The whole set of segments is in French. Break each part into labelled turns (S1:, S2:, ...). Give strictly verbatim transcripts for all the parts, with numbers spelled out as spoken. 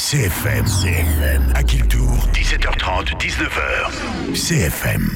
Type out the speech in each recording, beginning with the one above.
S1: C F M. C F M. À Kiltour, dix-sept heures trente, dix-neuf heures. C F M.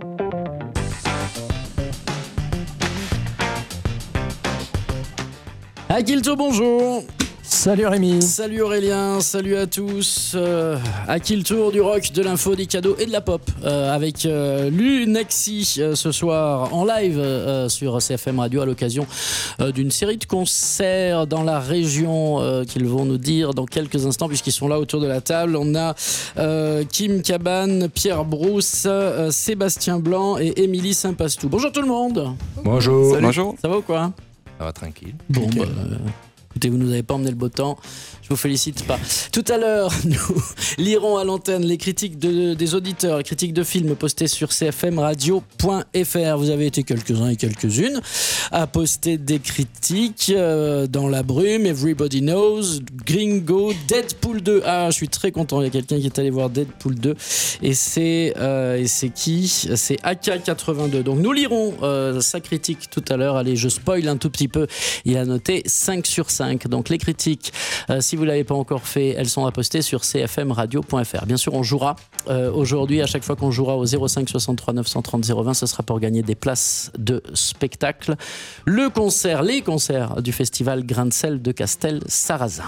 S2: À Kiltour, bonjour.
S3: Salut Rémi.
S2: Salut Aurélien, salut à tous. Euh, à Kiltour, du rock, de l'info, des cadeaux et de la pop. Euh, avec euh, Lunaxi euh, ce soir en live euh, sur C F M Radio à l'occasion euh, d'une série de concerts dans la région euh, qu'ils vont nous dire dans quelques instants puisqu'ils sont là autour de la table. On a euh, Kim Cabane, Pierre Brousse, euh, Sébastien Blanc et Émilie Saint-Pastou. Bonjour tout le monde.
S3: Bonjour.
S2: Salut.
S3: Bonjour.
S2: Ça va ou quoi?
S3: Ça va tranquille.
S2: Bon, bah, euh, écoutez, vous nous avez pas emmené le beau temps. Je vous félicite pas. Tout à l'heure, nous lirons à l'antenne les critiques de, des auditeurs, les critiques de films postées sur c f m radio point f r. Vous avez été quelques-uns et quelques-unes à poster des critiques euh, dans la brume. Everybody Knows, Gringo, Deadpool deux. Ah, je suis très content. Il y a quelqu'un qui est allé voir Deadpool deux. Et c'est, euh, et c'est qui? C'est A K quatre-vingt-deux. Donc nous lirons euh, sa critique tout à l'heure. Allez, je spoil un tout petit peu. Il a noté cinq sur cinq. Donc les critiques, euh, si vous ne l'avez pas encore fait, elles sont à poster sur c f m radio point f r. Bien sûr, on jouera euh, aujourd'hui, à chaque fois qu'on jouera au zéro cinq soixante-trois neuf cent trente zéro vingt, ce sera pour gagner des places de spectacle. Le concert, les concerts du festival Grain de Sel de Castel-Sarrazin.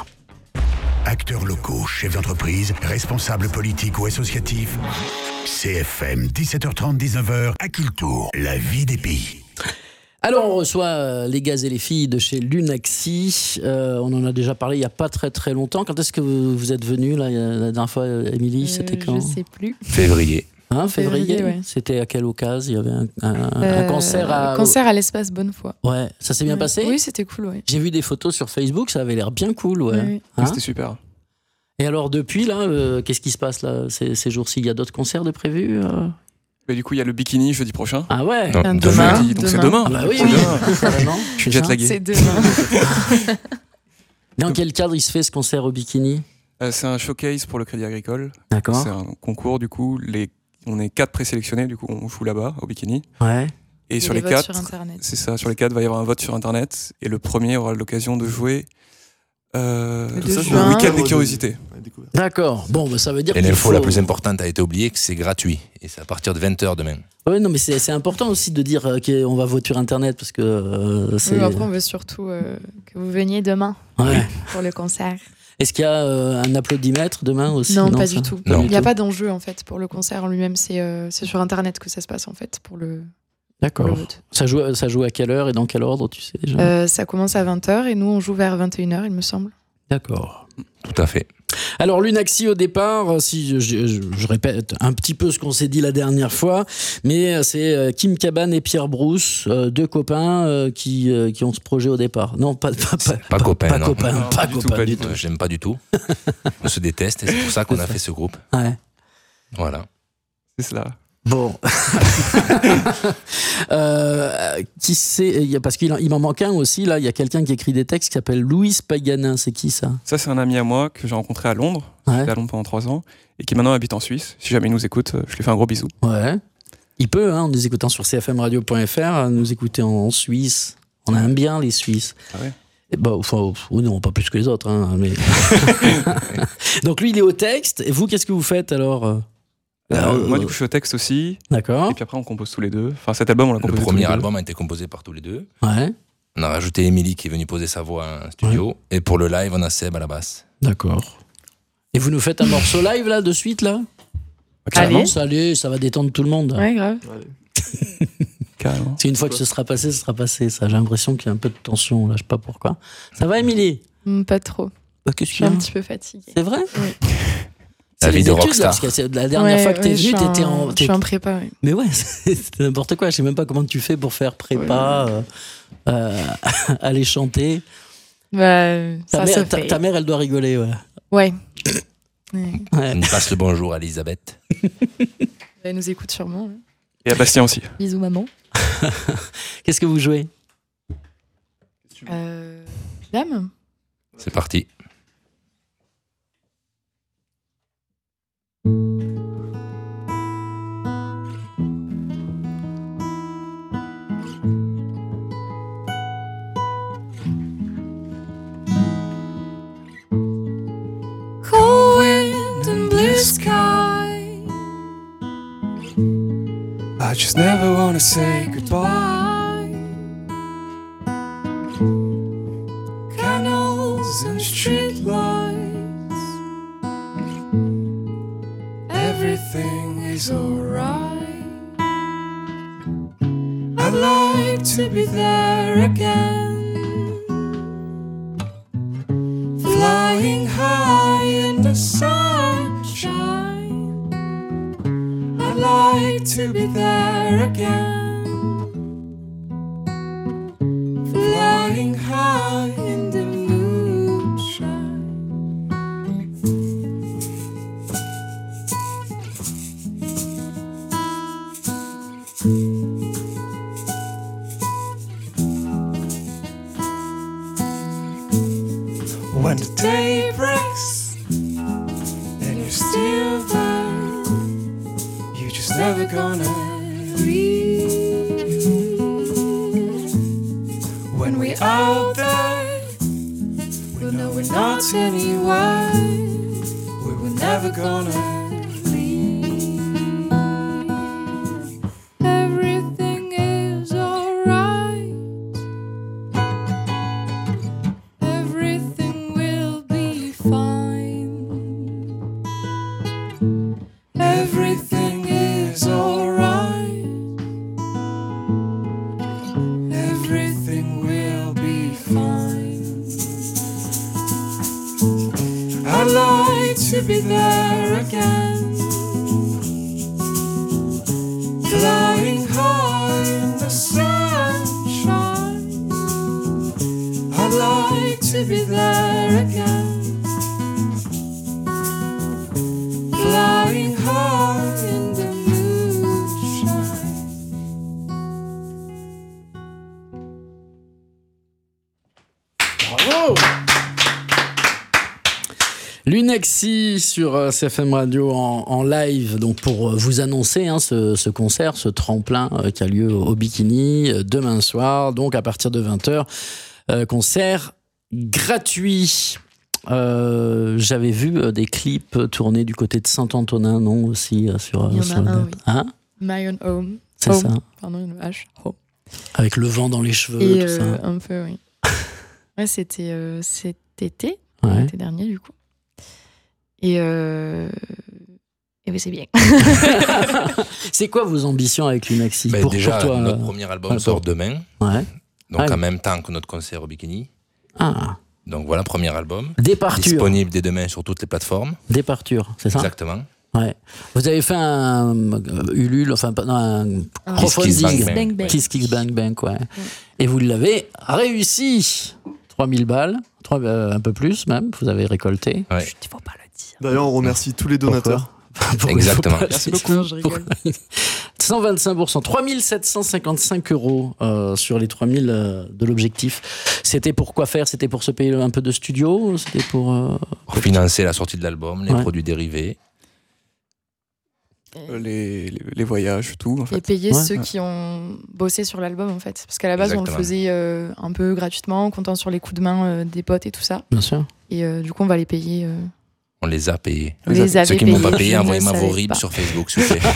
S1: Acteurs locaux, chefs d'entreprise, responsables politiques ou associatifs. C F M, dix-sept heures trente, dix-neuf heures, à Kiltour, la vie des pays.
S2: Alors, on reçoit euh, les gars et les filles de chez Lunaxi. Euh, on en a déjà parlé il n'y a pas très très longtemps. Quand est-ce que vous, vous êtes venus là, la dernière fois, Émilie, euh, c'était quand?
S4: Je sais plus.
S3: Février.
S2: Hein, février,
S4: février ouais.
S2: C'était à quelle occasion? Il y avait un, un,
S4: euh,
S2: un concert à...
S4: Un concert à l'espace Bonnefoy.
S2: Ouais, ça s'est bien
S4: ouais.
S2: passé?
S4: Oui, c'était cool, ouais.
S2: J'ai vu des photos sur Facebook, ça avait l'air bien cool, ouais.
S4: Oui.
S2: Hein?
S3: C'était super.
S2: Et alors depuis, là, euh, qu'est-ce qui se passe là, ces, ces jours-ci? Il y a d'autres concerts de prévus euh...
S5: Mais du coup, il y a le bikini jeudi prochain.
S2: Ah ouais.
S3: Non,
S4: demain,
S3: demain.
S5: Jeudi, donc c'est demain.
S2: Ah bah oui,
S5: C'est
S2: oui.
S5: demain.
S2: Vraiment,
S5: Je suis
S2: c'est
S5: jet
S2: ça.
S5: lagué.
S4: C'est demain.
S2: Dans quel cadre il se fait ce concert au bikini?
S5: Euh, c'est un showcase pour le Crédit Agricole.
S2: D'accord.
S5: C'est un concours, du coup. Les... On est quatre présélectionnés, du coup, on joue là-bas, au bikini.
S2: Ouais.
S5: Et
S4: Et
S5: sur
S4: les
S5: les
S4: votes
S5: quatre,
S4: sur Internet.
S5: c'est ça, sur les quatre, il va y avoir un vote sur Internet. Et le premier aura l'occasion de jouer euh,
S4: Le deux
S5: le
S4: juin.
S5: week-end des curiosités.
S2: D'accord. Bon, bah, ça veut dire
S3: Et
S2: qu'il
S3: l'info
S2: faut...
S3: la plus importante a été oubliée, que c'est gratuit. Et c'est à partir de vingt heures demain.
S2: Ouais, non, mais c'est, c'est important aussi de dire euh, qu'on va voter sur Internet parce que euh, c'est...
S4: Oui, après, on veut surtout euh, que vous veniez demain
S2: Ouais.
S4: pour le concert.
S2: Est-ce qu'il y a euh, un applaudimètre demain aussi?
S4: Non, pas
S2: ça
S4: du tout.
S3: Non.
S4: Il n'y a pas d'enjeu, en fait, pour le concert en lui-même. C'est, euh, c'est sur Internet que ça se passe, en fait, pour le, pour le
S2: D'accord.
S4: vote.
S2: Ça joue, ça joue à quelle heure et dans quel ordre, tu sais déjà?
S4: Euh, ça commence à vingt heures et nous, on joue vers vingt et une heures, il me semble.
S2: D'accord.
S3: Tout à fait.
S2: Alors Lunaxi au départ, si je, je, je, je répète un petit peu ce qu'on s'est dit la dernière fois, mais c'est Kim Cabane et Pierre Brousse, euh, deux copains euh, qui, euh, qui ont ce projet au départ. Non, pas, pas, pas,
S3: Pas copains,
S2: pas
S3: non.
S2: copains,
S5: Non,
S2: pas
S5: pas du tout,
S2: copains
S5: pas
S2: du
S5: du
S2: tout.
S3: Euh, J'aime pas du tout. On se déteste et c'est pour ça qu'on a fait ce groupe.
S2: Ouais.
S3: Voilà.
S5: C'est cela.
S2: Bon. euh, qui c'est? Parce qu'il en, il m'en manque un aussi, là. Il y a quelqu'un qui écrit des textes qui s'appelle Louis Paganin. C'est qui ça?
S5: Ça, c'est un ami à moi que j'ai rencontré à Londres.
S2: Ouais.
S5: J'étais à Londres pendant trois ans. Et qui maintenant habite en Suisse. Si jamais il nous écoute, je lui fais un gros bisou.
S2: Ouais. Il peut, hein, en nous écoutant sur c f m radio point f r, nous écouter en, en Suisse. On aime bien les Suisses.
S5: Ah ouais.
S2: Et bah, enfin, ou non, pas plus que les autres. Hein, mais... Donc lui, il est au texte. Et vous, qu'est-ce que vous faites alors?
S5: Euh,
S2: Euh,
S5: moi, du coup, je suis au texte aussi.
S2: D'accord.
S5: Et puis après, on compose tous les deux. Enfin, cet album, on l'a
S3: Le
S5: composé tous
S3: premier
S5: les deux.
S3: album a été composé par tous les deux.
S2: Ouais.
S3: On a rajouté Émilie qui est venue poser sa voix en studio. Et pour le live, on a Seb à la basse.
S2: D'accord. Et vous nous faites un morceau live là, de suite là?
S4: Allez.
S2: Carrément, ça, allez, ça va détendre tout le monde.
S4: Ouais, grave.
S5: Carrément.
S2: Parce qu'une fois que ce sera passé, ce sera passé. Ça, j'ai l'impression qu'il y a un peu de tension là, je sais pas pourquoi. Ça va, Émilie?
S4: Mm, pas trop.
S2: Bah, qu'est-ce
S4: Je
S2: qu'il
S4: suis
S2: y a?
S4: un petit peu fatiguée.
S2: C'est vrai?
S4: Oui.
S3: La
S2: C'est
S3: vie
S2: les
S3: de
S2: études,
S3: rockstar.
S2: là, parce que c'est- la dernière
S4: Ouais,
S2: fois que t'es
S4: ouais,
S2: venu,
S4: je suis
S2: t'étais
S4: en-
S2: en.
S4: Je
S2: t'es-
S4: suis en prépa, oui.
S2: Mais ouais, c'est n'importe quoi. Je sais même pas comment tu fais pour faire prépa, euh, euh, aller chanter.
S4: Bah,
S2: Ta,
S4: ça se
S2: mère, ta,
S4: fait.
S2: ta mère, elle doit rigoler, ouais.
S4: Ouais. Ouais.
S2: Ouais.
S3: On y passe le bonjour à Elisabeth.
S4: Elle nous écoute sûrement. hein.
S5: Et à Bastien aussi.
S4: Bisous, maman.
S2: Qu'est-ce que vous jouez?
S4: Euh, Dame
S3: C'est parti.
S6: Cold
S5: blue sky. I just never wanna say goodbye. Canals and street lights, everything is alright. I'd like to be there again, flying high in the sunshine. I'd like to be there again, flying high in the moonshine. When the day breaks and you're still there, you're just never gonna leave. When we're out there, we know we're not anywhere, we were never gonna leave. Everything is alright. Everything will be fine. Everything is alright. Everything will be fine. I'd like to be there again, flying high in the sunshine. I'd like to be there again, flying high in the moonshine.
S2: Bravo. Lunexi sur euh, C F M Radio en, en live, donc pour euh, vous annoncer hein, ce, ce concert, ce tremplin euh, qui a lieu au, au Bikini euh, demain soir, donc à partir de vingt heures, euh, concert gratuit. Euh, j'avais vu euh, des clips tournés du côté de Saint-Antonin, non, aussi euh, sur,
S4: Il y en
S2: sur
S4: a
S2: le
S4: un,
S2: net.
S4: oui.
S2: Hein,
S4: My Own Home.
S2: c'est
S4: Home.
S2: ça,
S4: Pardon, une H. Home.
S2: avec le vent dans les cheveux,
S4: Et
S2: tout
S4: euh,
S2: ça.
S4: un peu, oui. Ouais, c'était euh, cet été,
S2: Ouais.
S4: l'été dernier, du coup. Et, euh... et oui, c'est bien.
S2: C'est quoi vos ambitions avec Lunexi
S3: Ben,
S2: pour,
S3: déjà,
S2: pour toi
S3: notre
S2: euh,
S3: premier album
S2: ouais,
S3: sort
S2: pour-
S3: demain,
S2: Ouais.
S3: donc
S2: Ah,
S3: en
S2: oui.
S3: même temps que notre concert au Bikini.
S2: Ah,
S3: Donc voilà, premier album.
S2: Départure.
S3: Disponible dès demain sur toutes les plateformes.
S2: Départure, c'est ça?
S3: Exactement.
S2: Ouais. Vous avez fait un euh, Ulule, enfin pas- non, un
S4: Un
S2: crowdfunding.
S3: Kiss Bang Bang.
S4: Bang Bang.
S2: Kiss Kiss Bang Bang, ouais. Et vous l'avez réussi. trois mille balles, trois, euh, un peu plus même, vous avez récolté.
S3: Ouais.
S4: Chut, il faut pas le dire.
S6: D'ailleurs, on remercie tous les donateurs.
S2: Pourquoi
S3: Exactement.
S2: il faut pas-
S4: Merci beaucoup. Non, je rigole.
S2: cent vingt-cinq pour cent, trois mille sept cent cinquante-cinq euros euh, sur les trois mille euh, de l'objectif. C'était pour quoi faire? C'était pour se payer un peu de studio? C'était pour... euh,
S3: Pour financer la sortie de l'album, les
S2: Ouais.
S3: produits dérivés.
S5: Euh, les, les, les voyages, tout, en
S4: Et
S5: fait.
S4: payer
S2: Ouais.
S4: ceux qui ont bossé sur l'album, en fait. Parce qu'à la base, on
S3: Exactement.
S4: le faisait euh, un peu gratuitement, en comptant sur les coups de main euh, des potes et tout ça.
S2: Bien sûr.
S4: Et euh, du coup, on va les payer. euh,
S3: On les a payés.
S4: on les avait
S3: Ceux qui ne m'ont pas
S4: payés,
S3: payé,
S4: je ne
S3: envoyez-moi vos
S4: savais
S3: ribs
S4: pas.
S3: sur Facebook, s'il vous plaît.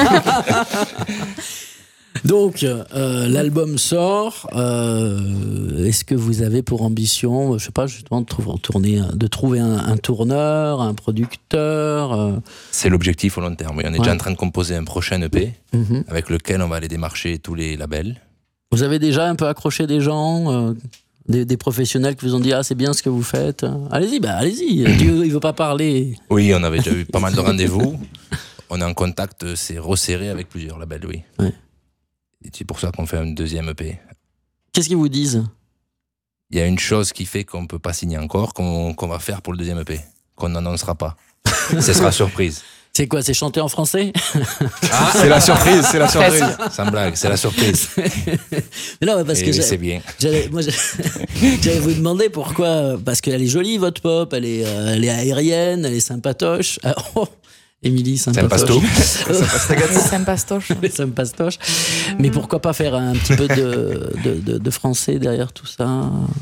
S2: Donc, euh, l'album sort. Euh, est-ce que vous avez pour ambition, je sais pas, justement, de, trouver, tourner, de trouver un, un tourneur, un producteur euh,
S3: C'est l'objectif au long terme. Oui, on est
S2: Ouais.
S3: déjà en train de composer un prochain E P
S2: mhm.
S3: avec lequel on va aller démarcher tous les labels.
S2: Vous avez déjà un peu accroché des gens, euh, des, des professionnels qui vous ont dit ah c'est bien ce que vous faites. Allez-y, bah allez-y. Dieu, il veut pas parler.
S3: Oui, on avait déjà eu pas mal de rendez-vous. On est en contact, euh, c'est resserré avec plusieurs labels, oui.
S2: Ouais.
S3: Et c'est pour ça qu'on fait un deuxième E P.
S2: Qu'est-ce qu'ils vous disent?
S3: Il y a une chose qui fait qu'on ne peut pas signer encore, qu'on qu'on va faire pour le deuxième E P, qu'on n'annoncera pas. Ce sera surprise.
S2: C'est quoi? C'est chanter en français?
S3: Ah,
S5: C'est la surprise, c'est la surprise.
S3: sans blague, c'est la surprise.
S2: Mais non, parce
S3: Et
S2: que j'ai-
S3: c'est bien.
S2: J'allais, moi, j'ai- j'allais vous demander pourquoi. Parce qu'elle est jolie, votre pop, elle est, euh, elle est aérienne, elle est sympatoche. Ah, oh, Émilie, sympatoche.
S3: Sympasto.
S4: Ça me pastoche.
S2: Mais ça me pastoche. Mais pourquoi pas faire un petit peu de, de, de, de français derrière tout ça?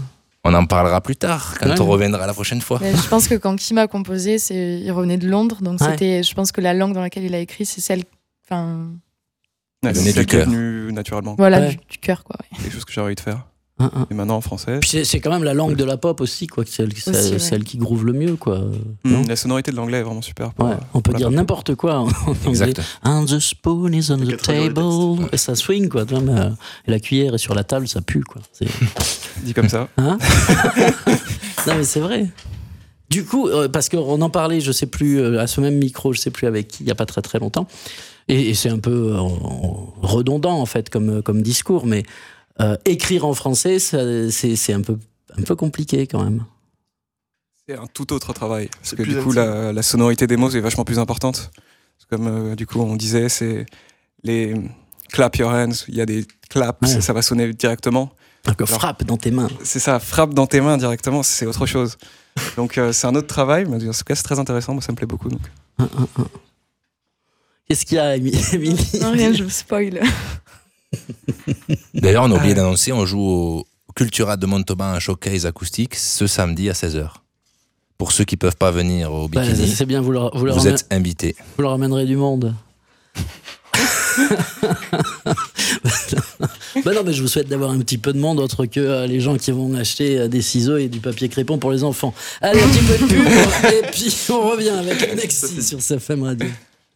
S3: On en parlera plus tard, quand
S2: Ouais.
S3: on reviendra la prochaine fois.
S4: Mais je pense que quand Kim a composé, c'est... il revenait de Londres, donc
S2: Ouais.
S4: c'était, je pense que la langue dans laquelle il a écrit, c'est celle, enfin,
S6: Ouais,
S3: Donner
S6: c'est
S3: du
S6: ça qui est
S3: cœur.
S6: venu naturellement.
S4: voilà,
S2: Ouais.
S4: du, du cœur, quoi. Ouais.
S6: Quelque chose que j'ai envie de faire.
S2: Hein, hein.
S6: Et maintenant en français.
S2: Puis c'est, c'est quand même la langue de la pop aussi, quoi. Celle, celle,
S4: Aussi, ouais.
S2: celle qui groove le mieux, quoi. Non
S6: Mmh, la sonorité de l'anglais est vraiment super. Pour,
S2: Ouais,
S6: euh,
S2: on peut
S6: pour la
S2: dire
S6: pop.
S2: n'importe quoi en en anglais.
S3: Exact.
S2: And the spoon is on the
S6: qu'à traduire le
S2: table. Et ça swing, quoi. Tu vois, mais, euh, et la cuillère est sur la table, ça pue, quoi. C'est...
S6: Dit comme ça.
S2: Hein Non, mais c'est vrai. Du coup, euh, parce qu'on en parlait, je sais plus, euh, à ce même micro, je sais plus avec qui, il y a pas très très longtemps. Et, et c'est un peu euh, redondant, en fait, comme, comme discours, mais euh, écrire en français, ça, c'est, c'est un peu, un peu compliqué quand même.
S6: C'est un tout autre travail. Parce C'est que plus du coup, intime. la, la sonorité des mots est vachement plus importante. Comme euh, du coup, on disait, c'est les clap your hands. Il y a des claps,
S2: Ouais.
S6: ça, ça va sonner directement.
S2: Donc,
S6: Alors-
S2: frappe dans tes mains.
S6: C'est ça, frappe dans tes mains directement, c'est autre chose. Donc euh, c'est un autre travail, mais en tout cas, c'est très intéressant. Moi, ça me plaît beaucoup. Donc.
S2: Hein, hein, hein. Qu'est-ce qu'il y a, Émi- Émilie
S4: Non, rien, je vous spoil.
S3: D'ailleurs, on a oublié
S6: Ah.
S3: d'annoncer, on joue au Cultura de Montauban un showcase acoustique ce samedi à seize heures. Pour ceux qui peuvent pas venir au
S2: Bah,
S3: bikini,
S2: c'est bien, vous leur, vous leur,
S3: vous
S2: ramène-
S3: êtes invités.
S2: vous leur ramènerez du monde. Bah non, mais je vous souhaite d'avoir un petit peu de monde autre que euh, les gens qui vont acheter euh, des ciseaux et du papier crépon pour les enfants. Allez, un petit peu de pub et puis on revient avec Alexis sur C F M Radio.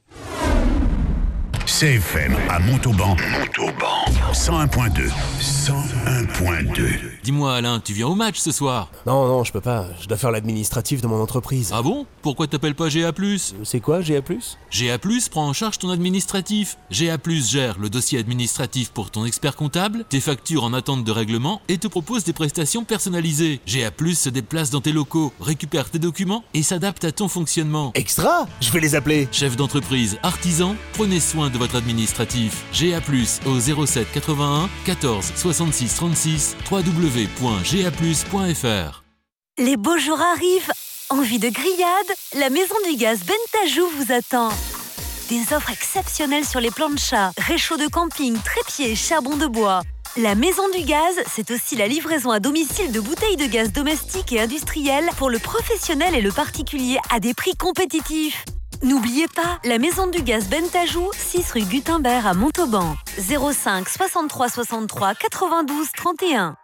S1: C F M à Montauban. Montauban. cent un point deux. cent un point deux.
S7: Dis-moi Alain, tu viens au match ce soir?
S8: Non, non, je peux pas. Je dois faire l'administratif de mon entreprise.
S7: Ah bon? Pourquoi t'appelles pas G A plus?
S8: C'est quoi, G A plus?
S7: G A plus prend en charge ton administratif. G A plus gère le dossier administratif pour ton expert comptable, tes factures en attente de règlement et te propose des prestations personnalisées. G A plus se déplace dans tes locaux, récupère tes documents et s'adapte à ton fonctionnement.
S8: Extra? Je vais les appeler.
S7: Chef d'entreprise, artisan, prenez soin de votre administratif. G A plus au zéro sept quatre-vingt-un quatorze soixante-six trente-six w w w point g a plus point f r.
S9: Les beaux jours arrivent. Envie de grillade? La Maison du Gaz Bentajou vous attend. Des offres exceptionnelles sur les planchas, réchauds de camping, trépieds, charbon de bois. La Maison du Gaz, c'est aussi la livraison à domicile de bouteilles de gaz domestiques et industriels pour le professionnel et le particulier à des prix compétitifs. N'oubliez pas, la Maison du Gaz Bentajou, six rue Gutenberg à Montauban. zéro cinq soixante-trois soixante-trois quatre-vingt-douze trente et un.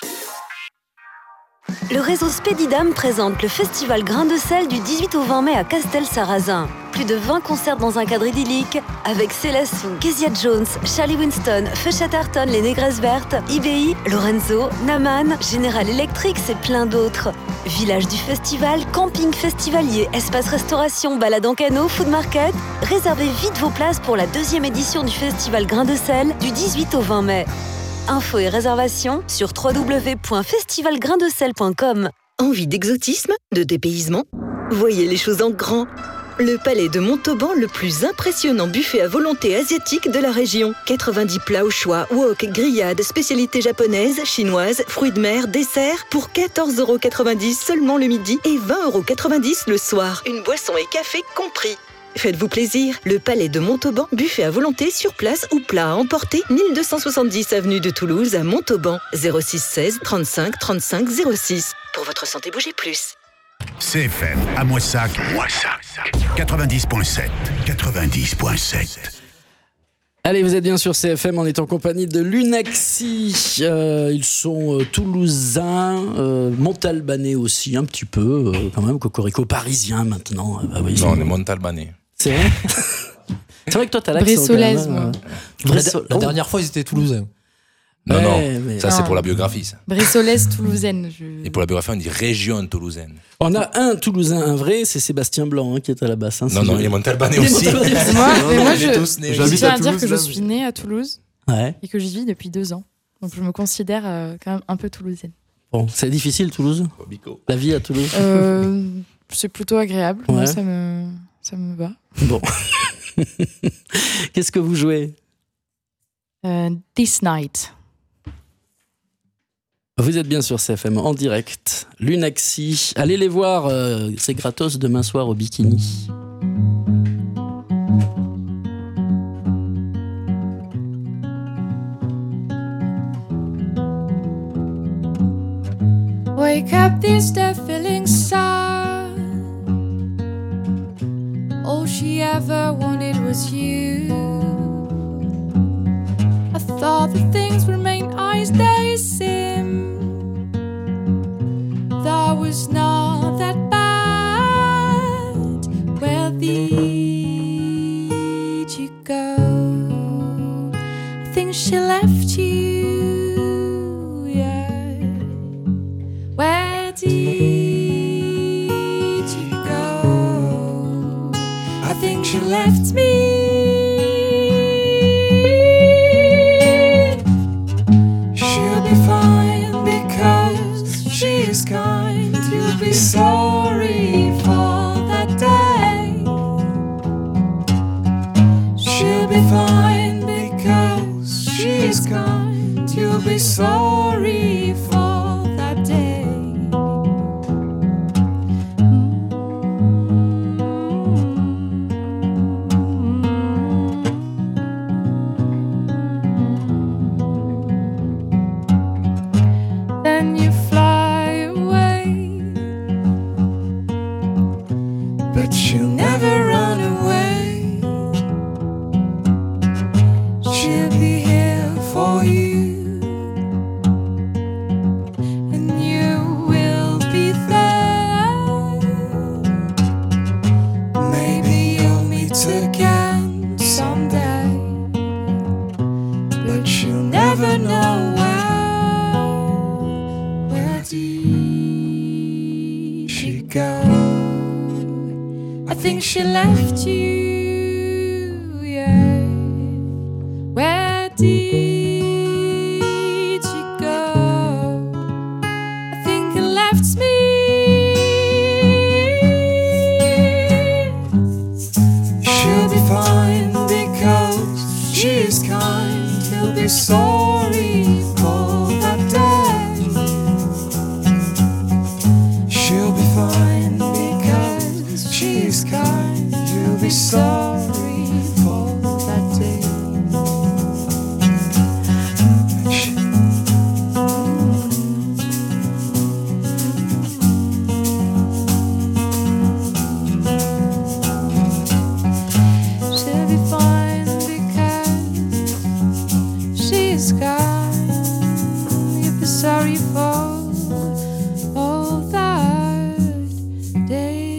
S9: Le réseau Spedidam présente le festival Grain de Sel du dix-huit au vingt mai à Castel-Sarrazin. Plus de vingt concerts dans un cadre idyllique avec Célassou, Kezia Jones, Charlie Winston, Feu Chatterton, Les Négresses Vertes, I B I, Lorenzo, Naman, General Electric et plein d'autres. Village du festival, camping festivalier, espace restauration, balade en canot, food market. Réservez vite vos places pour la deuxième édition du festival Grain de Sel du dix-huit au vingt mai. Infos et réservations sur w w w point festivalgraindesel point com.
S10: Envie d'exotisme, de dépaysement? Voyez les choses en grand. Le palais de Montauban, le plus impressionnant buffet à volonté asiatique de la région. quatre-vingt-dix plats au choix, wok, grillades, spécialités japonaises, chinoises, fruits de mer, desserts pour quatorze euros quatre-vingt-dix seulement le midi et vingt euros quatre-vingt-dix le soir. Une boisson et café compris. Faites-vous plaisir, le Palais de Montauban, buffet à volonté sur place ou plat à emporter, mille deux cent soixante-dix avenue de Toulouse à Montauban, zéro six seize trente-cinq trente-cinq zéro six. Pour votre santé, bougez plus.
S1: C F M à Moissac. Moissac. quatre-vingt-dix point sept. quatre-vingt-dix point sept.
S2: Allez, vous êtes bien sur C F M, on est en compagnie de Lunaxi. Euh, ils sont euh, toulousains, euh, montalbanais aussi, un petit peu, euh, quand même, cocorico parisien maintenant. Euh, bah oui,
S3: Non, on est montalbanais.
S2: C'est vrai. C'est vrai que toi, t'as l'accent.
S4: Bressolaise,
S2: quand même,
S4: moi.
S2: euh,
S11: La,
S2: Bresso-
S11: la
S2: oh.
S11: dernière fois, ils étaient toulousains.
S3: Non,
S2: Ouais,
S3: non,
S2: mais-
S3: ça c'est
S4: Non.
S3: pour la biographie. Ça.
S4: Bressolaise toulousaine. Je...
S3: Et pour la biographie, on dit région toulousaine.
S2: On a un Toulousain, un vrai, c'est Sébastien Blanc hein, qui est à la basse. hein,
S3: Non,
S2: si
S3: non,
S2: je-
S3: il est montalbanais
S2: Il est
S3: aussi.
S2: montalbanais aussi.
S4: Moi, mais moi,
S3: on est
S4: je,
S3: tous nés.
S4: je
S6: J'habite
S4: tiens
S6: à
S4: à dire
S6: Toulouse,
S4: que je
S6: là,
S4: suis née à Toulouse
S2: Ouais.
S4: et que j'y vis depuis deux ans. Donc je me considère euh, quand même un peu toulousaine.
S2: Bon, c'est difficile Toulouse.
S3: Bico.
S2: La vie à Toulouse.
S4: Euh, c'est plutôt agréable. Moi,
S2: Ouais.
S4: ça me, ça me va.
S2: Bon. Qu'est-ce que vous jouez?
S4: Euh, This Night.
S2: Vous êtes bien sur C F M en direct. Lunaxi. Allez les voir, euh, c'est gratos demain soir au Bikini.
S11: this they're feeling sad. All she ever wanted was you. I thought that things would remain as they seem. That was not that bad. Where did you go? I think she left you, yeah. Where did you go? I think she left me. She'll be fine because she is kind. You'll be sorry for that day. She'll be fine because she is kind. You'll be sorry for that day. Then you fly away, but she'll never run away. She'll be here for you, and you will be there. Maybe you'll meet again someday, but you'll never know where. Where did she go? I think she left you, yeah. Where did you go? I think it left me. She'll be fine because she is kind. You'll be sorry for that day. She'll be fine because she is kind. You'll be sorry for that day. She'll be fine because she is kind. You'll be sorry for all that day.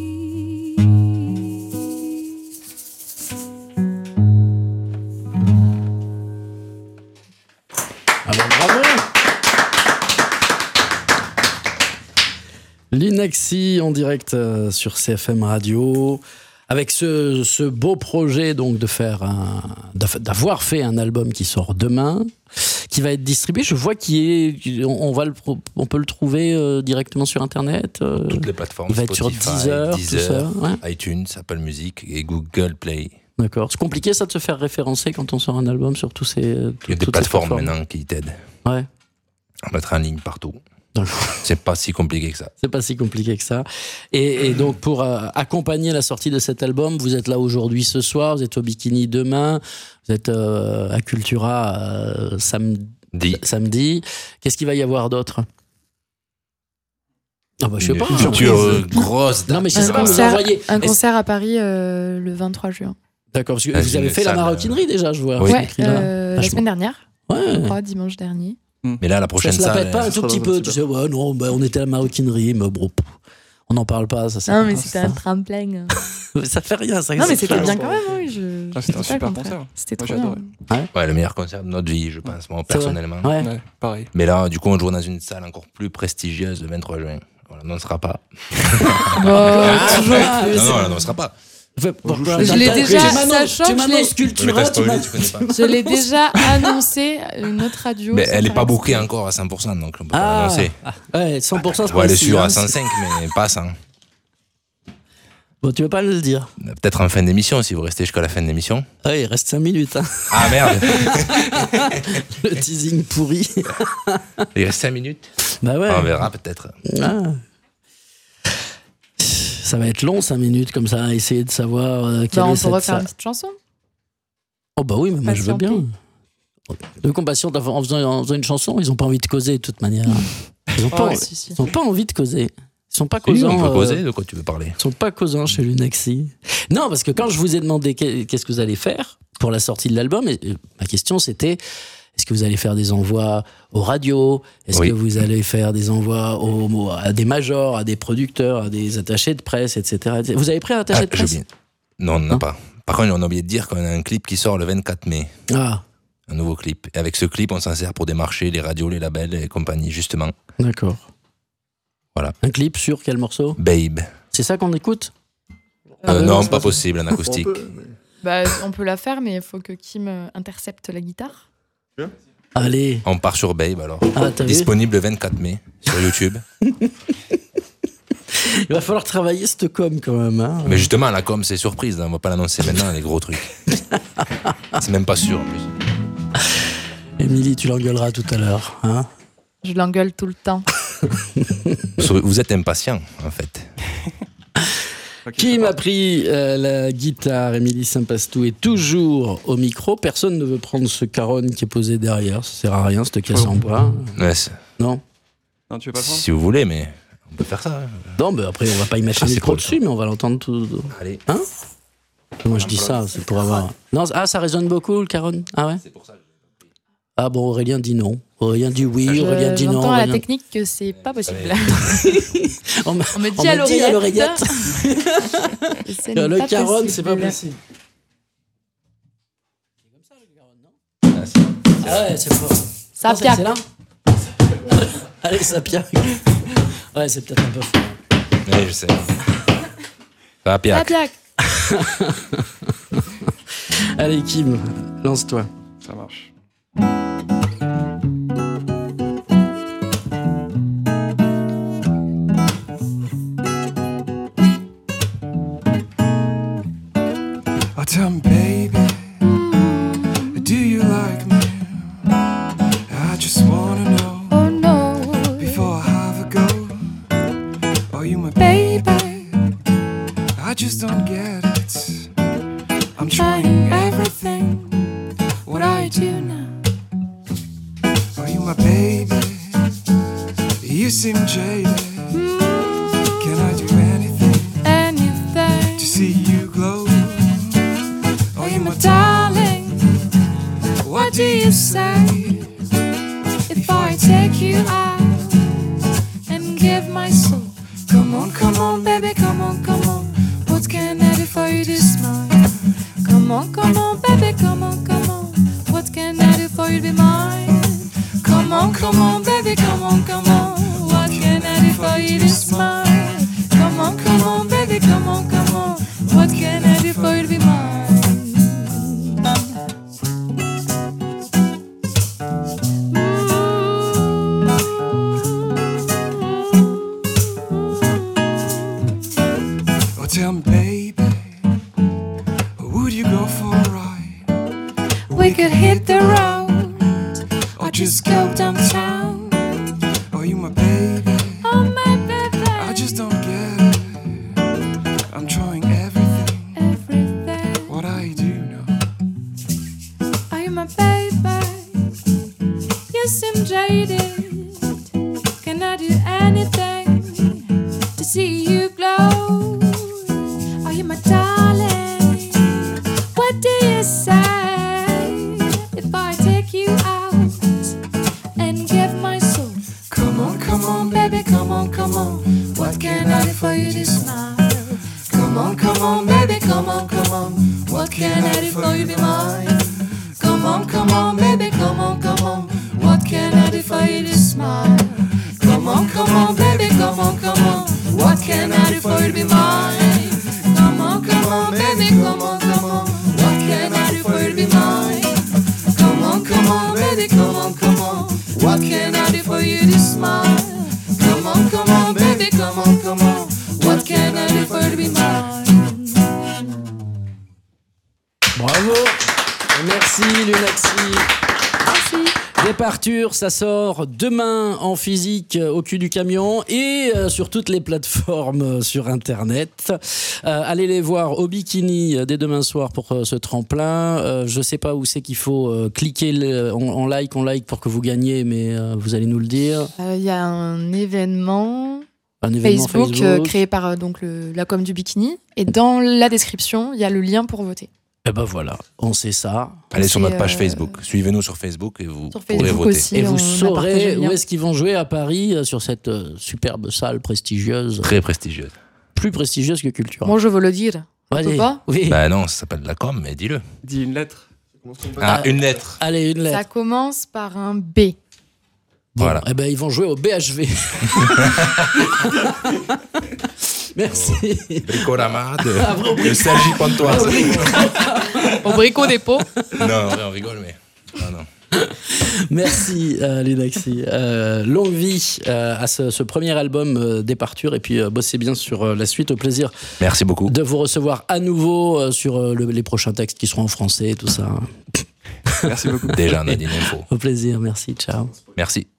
S2: Ah ben, bravo. L'Inaxi en direct euh, sur C F M Radio, avec ce, ce beau projet donc de faire un, d'avoir fait un album qui sort demain, qui va être distribué. Je vois qu'il est, on, on va le, on peut le trouver euh, directement sur internet. Euh,
S3: Toutes les plateformes.
S2: Il va être
S3: Spotify,
S2: sur Deezer,
S3: Deezer,
S2: tout ça. Ouais.
S3: iTunes, Apple Music et Google Play.
S2: D'accord. C'est compliqué ça de se faire référencer quand on sort un album sur tous ces.
S3: Il y a des
S2: toutes ces
S3: plateformes
S2: plateformes.
S3: maintenant qui t'aident.
S2: Ouais.
S3: À mettre en ligne partout.
S2: D'accord.
S3: C'est pas si compliqué que ça.
S2: C'est pas si compliqué que ça. Et, et donc, pour euh, accompagner la sortie de cet album, vous êtes là aujourd'hui ce soir, vous êtes au Bikini demain, vous êtes euh, à Cultura euh, samedi. samedi. Qu'est-ce qu'il va y avoir d'autre? Ah bah, je sais pas.
S3: Une future euh, grosse date.
S2: Non, mais je
S4: Un
S2: sais pas, vous
S4: concert,
S2: envoyez.
S4: un
S2: Est-ce-
S4: concert à Paris euh, le vingt-trois juin.
S2: D'accord, parce que
S3: Ah,
S2: vous
S3: c'est
S2: avez
S3: une
S2: fait la
S3: salle,
S2: maroquinerie déjà, je vois.
S3: Oui.
S4: Ouais,
S2: écrit là.
S4: euh, la
S2: Vachement.
S4: semaine dernière, je
S2: Ouais.
S4: crois, dimanche dernier.
S3: Mais là, la
S2: Ça
S3: prochaine
S2: se la
S3: salle.
S2: pète pas un tout
S8: ça
S2: petit
S8: va,
S2: peu,
S8: c'est
S2: tu sais, ouais, non, bah, on était à la maroquinerie, mais bon, pff, on n'en parle pas, ça sert
S4: Non,
S2: à
S4: mais
S2: rien,
S4: c'était
S2: ça.
S4: un tremplin.
S2: Ça fait rien, ça.
S4: Non, mais
S2: ça
S4: c'était
S2: fait
S4: bien
S2: rien.
S4: quand même, oui. Je,
S6: Ah, c'était
S4: je
S6: un
S4: dis pas
S6: super
S4: le contraire.
S6: concert.
S4: C'était
S6: Moi,
S4: trop
S6: j'ai
S4: bien.
S6: adoré.
S3: Ouais, le meilleur concert de notre vie, je pense, moi,
S2: C'est vrai.
S3: personnellement.
S2: Ouais.
S6: Ouais, pareil.
S3: Mais là, du coup, on joue dans une salle encore plus prestigieuse le vingt-trois juin. Voilà, on n'en sera pas.
S2: Ah,
S4: toujours
S2: ah,
S3: Non,
S2: mais
S3: non,
S2: c'est-
S3: là, on n'en sera pas.
S2: Fait- pourquoi-
S4: Je l'ai
S2: Attends,
S4: déjà,
S2: tu m'annonces-
S4: sachant
S2: tu
S4: que je
S2: m'annonces
S4: l'ai-
S2: Cultura,
S3: Mais
S2: tu m'as-
S3: tu connais pas.
S4: Je l'ai déjà annoncé à une autre radio.
S3: Mais
S4: sans
S3: elle n'est
S4: faire
S3: pas bookée
S4: exprès.
S3: encore à cent pour cent, donc on peut
S2: Ah,
S3: pas l'annoncer.
S2: ah, ouais, cent pour cent, c'est
S3: Ouais, elle est
S2: précis,
S3: sûre
S2: hein,
S3: à
S2: c'est-
S3: cent cinq, mais pas à cent.
S2: Bon, tu veux pas le dire?
S3: Peut-être en fin d'émission, si vous restez jusqu'à la fin de l'émission.
S2: Ouais, il reste cinq minutes. Hein.
S3: Ah merde.
S2: Le teasing pourri.
S3: Il reste cinq minutes.
S2: Bah ouais.
S3: On verra peut-être.
S2: Ah. Ça va être long, cinq minutes comme ça, à essayer de savoir euh, quelle
S4: Bah,
S2: est
S4: on peut
S2: cette
S4: refaire
S2: sa-
S4: une petite chanson.
S2: Oh bah oui, mais moi je veux bien.
S4: Patienter.
S2: De compassion en faisant, en faisant une chanson, ils n'ont pas envie de causer de toute manière. Ils n'ont pas,
S4: Oh, si, si.
S2: ils ont pas envie de causer. Ils sont pas
S3: Oui,
S2: causants.
S3: on peut
S2: euh,
S3: causer, de quoi tu veux parler?
S2: Ils sont pas causants chez Lunaxi. Non, parce que quand je vous ai demandé qu'est-ce que vous allez faire pour la sortie de l'album, et, euh, ma question c'était est-ce que vous allez faire des envois aux radios? Est-ce
S3: Oui.
S2: que vous allez faire des envois aux, à des majors, à des producteurs, à des attachés de presse, et cetera. Vous avez pris un attaché
S3: Ah,
S2: de
S3: j'ai
S2: presse?
S3: oublié. Non, on n'en a pas. Par contre, on a oublié de dire qu'on a un clip qui sort le vingt-quatre mai.
S2: Ah,
S3: Un nouveau clip. Et avec ce clip, on s'en sert pour démarcher les radios, les labels et compagnie, justement.
S2: d'accord.
S3: Voilà.
S2: Un clip sur quel morceau?
S3: Babe.
S2: C'est ça qu'on écoute?
S3: Euh,
S4: bah
S3: non,
S4: non,
S3: pas possible, en acoustique.
S4: Bah, on peut la faire, mais il faut que Kim euh, intercepte la guitare.
S2: Allez.
S3: On part sur Babe alors.
S2: Ah, t'as vu?
S3: Disponible le vingt-quatre mai sur YouTube.
S2: Il va falloir travailler cette com quand même. Hein.
S3: Mais justement, la com, c'est surprise. Hein. On va pas l'annoncer maintenant, les gros trucs. C'est même pas sûr en plus.
S2: Émilie, tu l'engueuleras tout à l'heure. Hein.
S4: Je l'engueule tout le temps.
S3: Vous êtes impatient, en fait.
S2: Qui m'a pris euh, la guitare? Émilie Saint-Pastou est toujours au micro. Personne ne veut prendre ce caronne qui est posé derrière. Ça sert à rien, cette caisse en bois.
S3: Ouais, c'est-
S2: Non.
S6: Non, tu veux pas le prendre?
S3: si vous voulez, mais on peut faire ça. hein.
S2: Non, mais après, on va pas y mettre
S3: Ah,
S2: le
S3: c'est
S2: micro
S3: cool,
S2: dessus, mais on va l'entendre tout.
S3: Allez.
S2: Hein? Moi, je dis ça, c'est pour avoir. Non, ah, ça résonne beaucoup, le caronne? Ah ouais?
S3: C'est pour ça que
S2: Ah bon, Aurélien dit non. Aurélien dit oui,
S4: Je-
S2: Aurélien dit non.
S4: J'entends à la
S2: Aurélien-
S4: technique que c'est pas possible.
S2: On m'a
S4: On me
S2: on
S4: dit à
S2: m'a dit à
S4: l'oreillette.
S2: l'oreillette.
S4: Et ce
S2: que
S4: n'est
S2: le
S4: pas
S2: caronne, c'est pas
S4: possible.
S2: possible. Ah ouais, c'est fort.
S4: Ça
S2: Non, c'est-
S4: piaque.
S2: c'est là. Allez, ça piaque. Ouais, c'est peut-être un peu fort.
S3: Oui, je sais. Ça va,
S4: Ça
S3: Piac.
S4: piaque.
S2: Allez, Kim, lance-toi.
S6: Ça marche. Oh, tell me, baby, do you like me? I just wanna know.
S4: Oh no.
S6: Before I have a go. Are you my baby? I just don't get it. I'm trying everything. What I do now. Are you my baby? You seem jaded. Can I do anything?
S4: Anything.
S6: To see you glow. Are you my
S4: Darling,
S6: What do you say?
S4: if I take you out and give my soul.
S6: Come on, come
S4: Come on, baby, come on, come on. What can I do for you this night? Come on, come on, baby, come on, come on. What can I do for you to be mine? Come on, come on, baby, come on, come on. What can I do for you to smile? Come on, come on, baby, come on, come on. What can I do for you to be mine?
S6: Oh, tell me, baby, would you go for a ride?
S4: We could hit the road or just go downtown.
S6: Are you my baby?
S4: Oh, my baby.
S6: I just don't get it. I'm trying everything.
S4: Everything.
S6: What I do now.
S4: Are you my baby? You seem jaded. Can I do anything to see you glow? Are you my darling? What do you say if I take you out and give my soul?
S6: Come on, come on,
S4: Baby, come on, come on. What can I do for you this night?
S6: come on, come on,
S4: Baby, come on, come on. What can I do for you to be mine? Come on, come on, baby, come on, come on. What can I do for you to smile? Come on, come on, baby, come on, come on. What can I do for you to be mine? Come on, come on, baby, come on, come on. What can I do for you to be mine? Come on, come on, baby, come on, come on. What can I do for you to smile? Come on, come on, baby, come on, come on. What can I do for you to be mine?
S2: Bravo. Et merci, Lunaxi.
S4: Merci.
S2: Départure, ça sort demain en physique euh, au cul du camion et euh, sur toutes les plateformes euh, sur Internet. Euh, allez les voir au bikini euh, dès demain soir pour euh, ce tremplin. Euh, je sais pas où c'est qu'il faut euh, cliquer le, on, on like, on like pour que vous gagnez, mais euh, vous allez nous le dire.
S12: Il euh, y a un événement,
S2: un événement
S12: Facebook,
S2: Facebook.
S12: Euh, créé par euh, donc, le, la com du bikini. Et dans la description, il y a le lien pour voter.
S2: Et ben voilà, on sait ça.
S3: Allez sur notre page
S12: euh...
S3: Facebook. Suivez-nous sur Facebook et vous
S12: sur
S3: pourrez
S12: Facebook
S3: voter.
S12: Aussi,
S2: et vous
S12: on
S2: saurez où est-ce qu'ils vont jouer à Paris sur cette euh, superbe salle prestigieuse.
S3: Très prestigieuse.
S2: Plus prestigieuse que Cultura.
S12: Moi, je veux le dire. On
S2: Allez,
S12: peut pas
S2: oui.
S3: Bah non, ça s'appelle la com, mais dis-le.
S8: Dis une lettre.
S3: Ah, une lettre.
S2: Allez, une lettre.
S12: Ça commence par un B.
S2: Bon,
S3: Voilà.
S2: Eh ben, ils vont jouer au B H V. Merci.
S3: Bricorama de,
S2: Ah, bon,
S3: de Sergi Pontoise.
S12: Au Brico Dépôt.
S3: Non, on rigole, mais. Ah, non.
S2: Merci, euh, Lunaxi. Euh, longue vie euh, à ce, ce premier album euh, Départure et puis euh, bossez bien sur euh, la suite. Au plaisir.
S3: Merci beaucoup.
S2: De vous recevoir à nouveau euh, sur euh, le, les prochains textes qui seront en français et tout ça.
S3: Merci beaucoup. Déjà, on a dit une info.
S2: Au plaisir, merci, ciao.
S3: Merci.